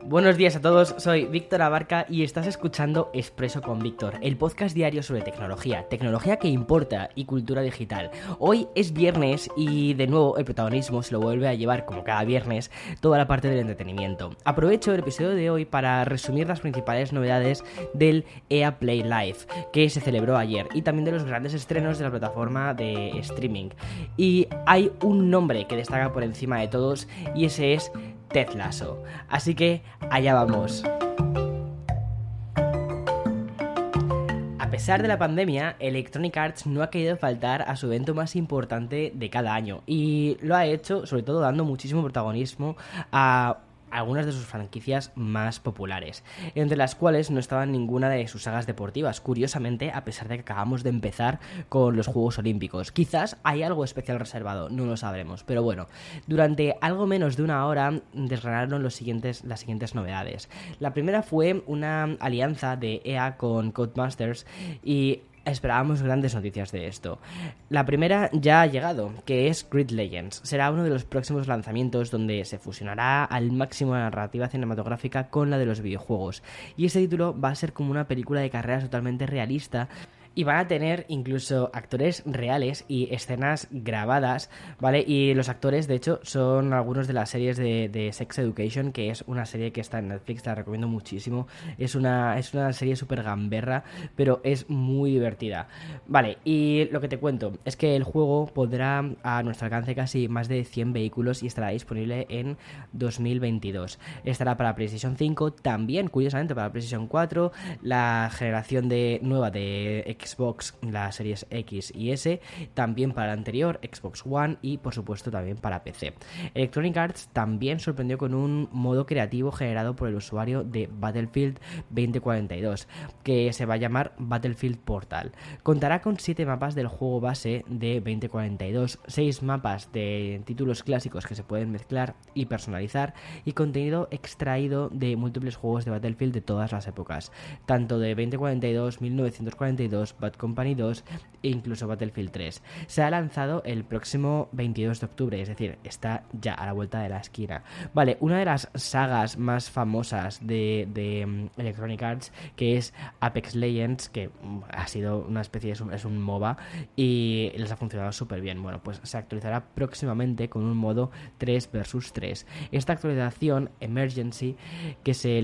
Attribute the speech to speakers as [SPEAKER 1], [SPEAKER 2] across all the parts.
[SPEAKER 1] Buenos días a todos, soy Víctor Abarca y estás escuchando Expreso con Víctor, el podcast diario sobre tecnología que importa y cultura digital. Hoy es viernes y de nuevo el protagonismo se lo vuelve a llevar, como cada viernes, toda la parte del entretenimiento. Aprovecho el episodio de hoy para resumir las principales novedades del EA Play Live, que se celebró ayer, y también de los grandes estrenos de la plataforma de streaming. Y hay un nombre que destaca por encima de todos y ese es Ted Lasso. Así que allá vamos. A pesar de la pandemia, Electronic Arts no ha querido faltar a su evento más importante de cada año y lo ha hecho sobre todo dando muchísimo protagonismo a algunas de sus franquicias más populares, entre las cuales no estaba ninguna de sus sagas deportivas, curiosamente, a pesar de que acabamos de empezar con los Juegos Olímpicos. Quizás hay algo especial reservado, no lo sabremos, pero bueno, durante algo menos de una hora desgranaron las siguientes novedades. La primera fue una alianza de EA con Codemasters y esperábamos grandes noticias de esto. La primera ya ha llegado, que es Grid Legends. Será uno de los próximos lanzamientos donde se fusionará al máximo la narrativa cinematográfica con la de los videojuegos. Y este título va a ser como una película de carreras totalmente realista. Y van a tener incluso actores reales y escenas grabadas, ¿vale? Y los actores, de hecho, son algunos de las series de Sex Education, que es una serie que está en Netflix, la recomiendo muchísimo. Es una serie súper gamberra, pero es muy divertida. Vale, y lo que te cuento es que el juego pondrá a nuestro alcance casi más de 100 vehículos y estará disponible en 2022. Estará para PlayStation 5, también, curiosamente, para PlayStation 4, la generación nueva de Xbox, las series X y S, también para la anterior Xbox One y por supuesto también para PC. Electronic Arts también sorprendió con un modo creativo generado por el usuario de Battlefield 2042 que se va a llamar Battlefield Portal. Contará con 7 mapas del juego base de 2042, 6 mapas de títulos clásicos que se pueden mezclar y personalizar y contenido extraído de múltiples juegos de Battlefield de todas las épocas, tanto de 2042, 1942, Bad Company 2 e incluso Battlefield 3. Se ha lanzado el próximo 22 de octubre, es decir, está ya a la vuelta de la esquina. Vale, una de las sagas más famosas de Electronic Arts, que es Apex Legends, que ha sido una especie es un MOBA y les ha funcionado súper bien. Bueno, pues se actualizará próximamente con un modo 3 vs 3. Esta actualización Emergency se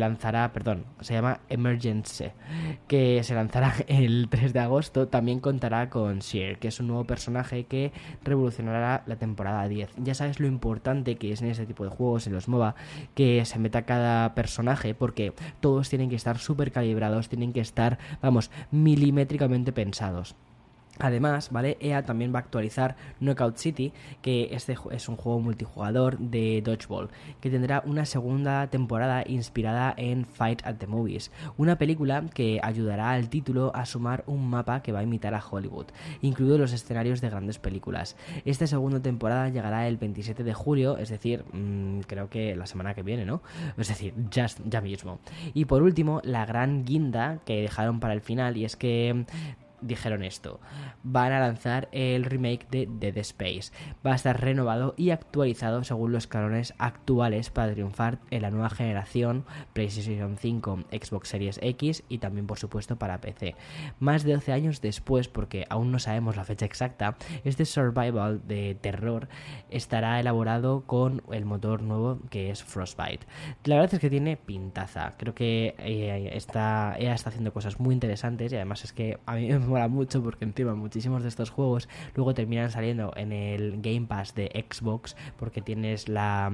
[SPEAKER 1] llama Emergence, que se lanzará el 3 de agosto, también contará con Sheer, que es un nuevo personaje que revolucionará la temporada 10. Ya sabes lo importante que es en este tipo de juegos, en los MOBA, que se meta cada personaje, porque todos tienen que estar súper calibrados, tienen que estar, milimétricamente pensados. Además, ¿vale? EA también va a actualizar Knockout City, que este es un juego multijugador de dodgeball, que tendrá una segunda temporada inspirada en Fight at the Movies, una película que ayudará al título a sumar un mapa que va a imitar a Hollywood, incluidos los escenarios de grandes películas. Esta segunda temporada llegará el 27 de julio, es decir, creo que la semana que viene, ¿no? Es decir, ya mismo. Y por último, la gran guinda que dejaron para el final, y es que dijeron esto: van a lanzar el remake de Dead Space. Va a estar renovado y actualizado según los cánones actuales para triunfar en la nueva generación PlayStation 5, Xbox Series X y también por supuesto para PC. Más de 12 años después, porque aún no sabemos la fecha exacta, este survival de terror estará elaborado con el motor nuevo que es Frostbite. La verdad es que tiene pintaza. Creo que EA está haciendo cosas muy interesantes y además es que a mí me mola mucho porque encima muchísimos de estos juegos luego terminan saliendo en el Game Pass de Xbox, porque tienes la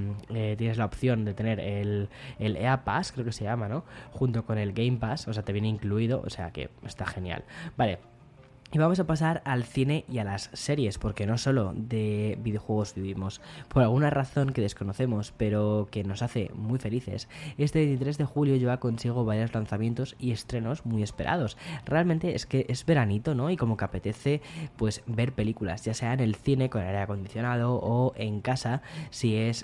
[SPEAKER 1] opción de tener el EA Pass, creo que se llama, ¿no? Junto con el Game Pass, o sea, te viene incluido, o sea que está genial. Vale. Y vamos a pasar al cine y a las series, porque no solo de videojuegos vivimos. Por alguna razón que desconocemos, pero que nos hace muy felices, este 23 de julio lleva consigo varios lanzamientos y estrenos muy esperados. Realmente es que es veranito, ¿no? Y como que apetece, pues, ver películas, ya sea en el cine con aire acondicionado o en casa, si es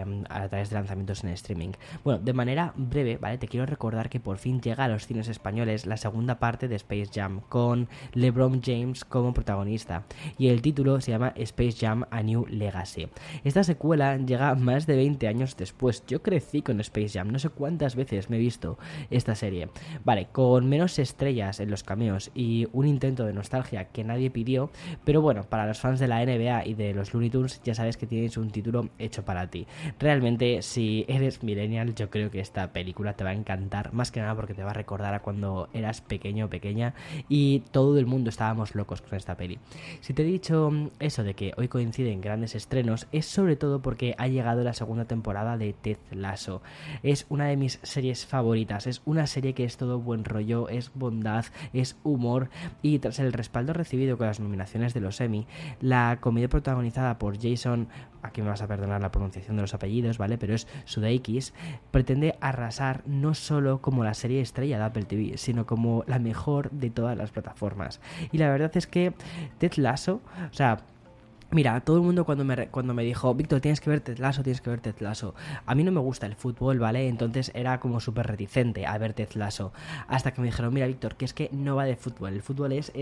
[SPEAKER 1] a través de lanzamientos en streaming. Bueno, de manera breve, ¿vale? Te quiero recordar que por fin llega a los cines españoles la segunda parte de Space Jam, con LeBron Tom James como protagonista, y el título se llama Space Jam: A New Legacy. Esta secuela llega más de 20 años después. Yo crecí con Space Jam, no sé cuántas veces me he visto esta serie. Vale, con menos estrellas en los cameos y un intento de nostalgia que nadie pidió, pero bueno, para los fans de la NBA y de los Looney Tunes ya sabes que tienes un título hecho para ti. Realmente, si eres millennial, yo creo que esta película te va a encantar, más que nada porque te va a recordar a cuando eras pequeño o pequeña y todo el mundo estábamos locos con esta peli. Si te he dicho eso de que hoy coinciden grandes estrenos, es sobre todo porque ha llegado la segunda temporada de Ted Lasso. Es una de mis series favoritas, es una serie que es todo buen rollo, es bondad, es humor, y tras el respaldo recibido con las nominaciones de los Emmy, la comedia protagonizada por Jason, aquí me vas a perdonar la pronunciación de los apellidos, ¿vale? Pero es Sudeikis, pretende arrasar no solo como la serie estrella de Apple TV, sino como la mejor de todas las plataformas. Y la verdad es que Ted Lasso, o sea, mira, todo el mundo cuando me dijo, Víctor, tienes que ver Ted Lasso, tienes que ver Ted Lasso. A mí no me gusta el fútbol, ¿vale? Entonces era como súper reticente a ver Ted Lasso. Hasta que me dijeron, mira, Víctor, que es que no va de fútbol. El fútbol es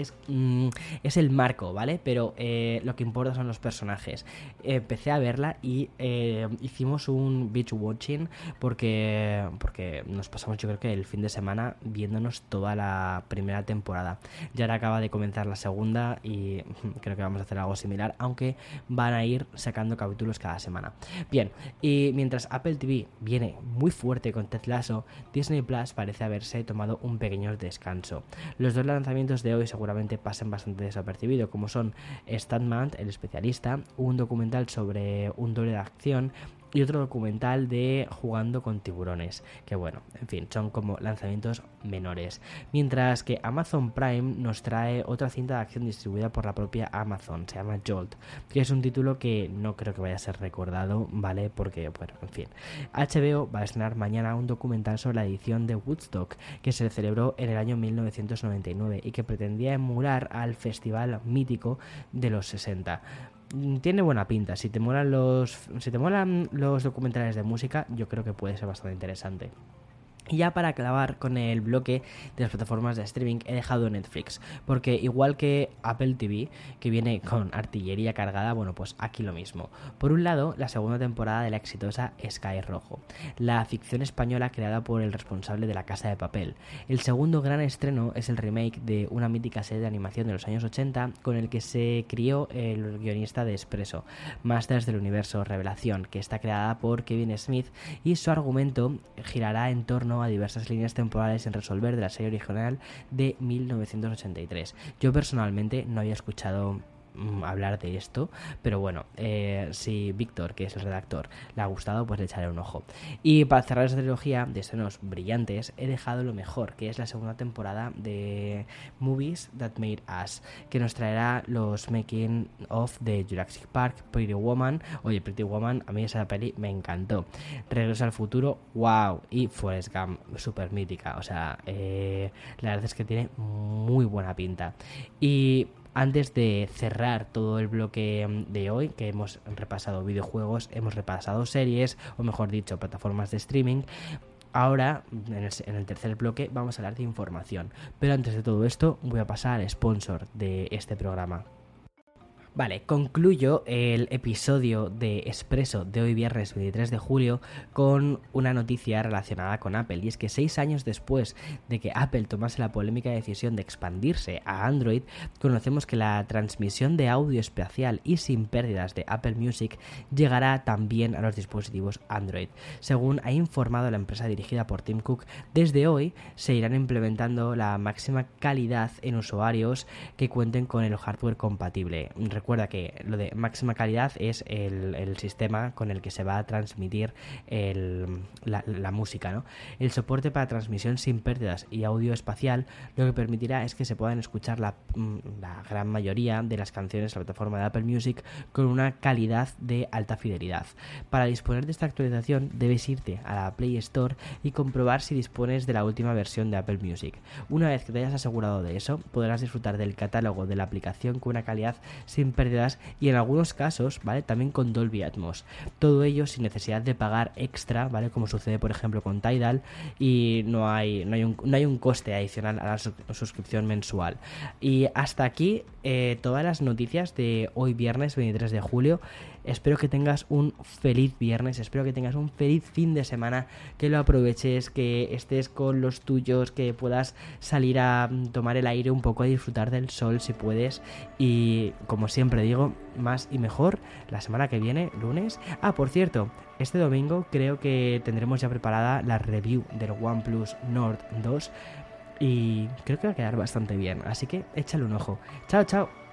[SPEAKER 1] el marco, ¿vale? Pero lo que importa son los personajes. Empecé a verla y hicimos un beach watching porque nos pasamos, yo creo que el fin de semana viéndonos toda la primera temporada. Ya ahora acaba de comenzar la segunda y creo que vamos a hacer algo similar, aunque van a ir sacando capítulos cada semana. Bien, y mientras Apple TV viene muy fuerte con Ted Lasso, Disney Plus parece haberse tomado un pequeño descanso. Los dos lanzamientos de hoy seguramente pasen bastante desapercibidos, como son Stuntman, el especialista, un documental sobre un doble de acción y otro documental de Jugando con tiburones, que bueno, en fin, son como lanzamientos menores. Mientras que Amazon Prime nos trae otra cinta de acción distribuida por la propia Amazon, se llama Jolt, que es un título que no creo que vaya a ser recordado, ¿vale? Porque, bueno, en fin. HBO va a estrenar mañana un documental sobre la edición de Woodstock, que se celebró en el año 1999 y que pretendía emular al festival mítico de los 60. Tiene buena pinta. Si te molan los documentales de música, yo creo que puede ser bastante interesante. Y ya para acabar con el bloque de las plataformas de streaming, he dejado Netflix, porque igual que Apple TV, que viene con artillería cargada, bueno, pues aquí lo mismo. Por un lado, la segunda temporada de la exitosa Sky Rojo, la ficción española creada por el responsable de La Casa de Papel. El segundo gran estreno es el remake de una mítica serie de animación de los años 80, con el que se crió el guionista de Expreso, Masters del Universo Revelación, que está creada por Kevin Smith, y su argumento girará en torno a diversas líneas temporales sin resolver de la serie original de 1983. Yo personalmente no había escuchado hablar de esto, pero bueno, si Víctor, que es el redactor, le ha gustado, pues le echaré un ojo. Y para cerrar esta trilogía de estrenos brillantes, he dejado lo mejor, que es la segunda temporada de Movies That Made Us, que nos traerá los making of de Jurassic Park, Pretty Woman. Oye, Pretty Woman, a mí esa peli me encantó. Regreso al futuro, wow, y Forrest Gump, súper mítica, o sea, la verdad es que tiene muy buena pinta. Y antes de cerrar todo el bloque de hoy, que hemos repasado videojuegos, hemos repasado series, o mejor dicho, plataformas de streaming, ahora, en el tercer bloque, vamos a hablar de información. Pero antes de todo esto, voy a pasar al sponsor de este programa. Vale, concluyo el episodio de Expreso de hoy viernes 23 de julio con una noticia relacionada con Apple, y es que 6 años después de que Apple tomase la polémica decisión de expandirse a Android, conocemos que la transmisión de audio espacial y sin pérdidas de Apple Music llegará también a los dispositivos Android. Según ha informado la empresa dirigida por Tim Cook, desde hoy se irán implementando la máxima calidad en usuarios que cuenten con el hardware compatible. Recuerda que lo de máxima calidad es el sistema con el que se va a transmitir la música, ¿no? El soporte para transmisión sin pérdidas y audio espacial lo que permitirá es que se puedan escuchar la gran mayoría de las canciones de la plataforma de Apple Music con una calidad de alta fidelidad. Para disponer de esta actualización debes irte a la Play Store y comprobar si dispones de la última versión de Apple Music. Una vez que te hayas asegurado de eso, podrás disfrutar del catálogo de la aplicación con una calidad sin sin pérdidas y en algunos casos, ¿vale? También con Dolby Atmos. Todo ello sin necesidad de pagar extra, ¿vale? Como sucede por ejemplo con Tidal, y no hay un coste adicional a la suscripción mensual. Y hasta aquí todas las noticias de hoy viernes 23 de julio. Espero que tengas un feliz viernes, espero que tengas un feliz fin de semana, que lo aproveches, que estés con los tuyos, que puedas salir a tomar el aire un poco, a disfrutar del sol si puedes. Y como siempre digo, más y mejor la semana que viene, lunes. Por cierto, este domingo creo que tendremos ya preparada la review del OnePlus Nord 2 y creo que va a quedar bastante bien, así que échale un ojo. Chao, chao.